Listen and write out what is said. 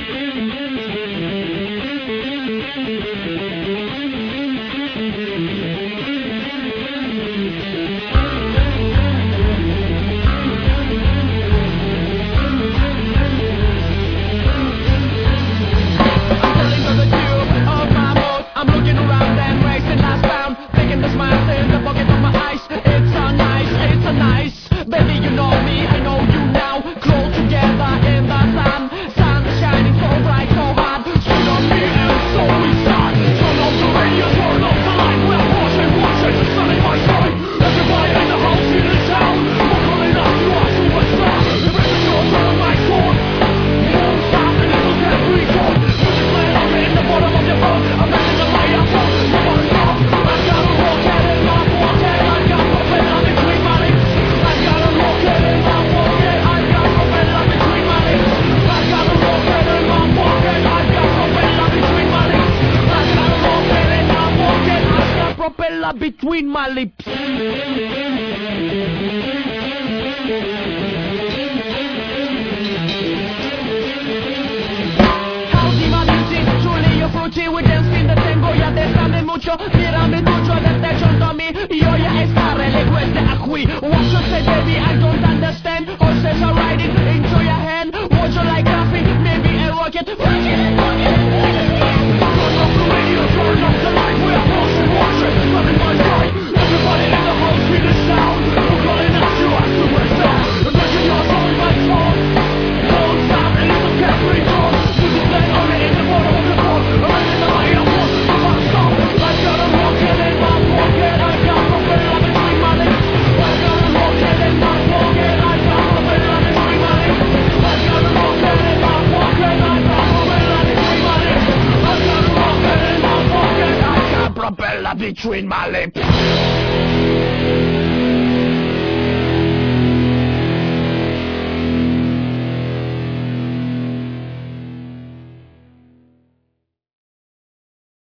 Between my lips. We dancing the tango, ya déjame mucho, mírame mucho desde junto a mí, y yo ya estaré lejos de aquí. What you say, baby, I don't understand. Horses are riding into your hand. Would you like coffee? Maybe a rocket. Rocket and rocket and rocket. Turn off the radio, turn off the light. We are watching, loving my side. Everybody in the house, feel the sound. We're calling out to us to rest down. Imagine you're on my phone. Don't stop, and it's a carefree zone. Music playing on it in the bottom of the phone. I'm in the light, I'm walking to my stop. I got a rocket in my pocket. I got propeller between my legs. I got a rocket in my pocket. I got propeller between my legs. I got a rocket in my pocket. I got propeller between my legs. I got a rocket in my pocket. I got propeller between my lips.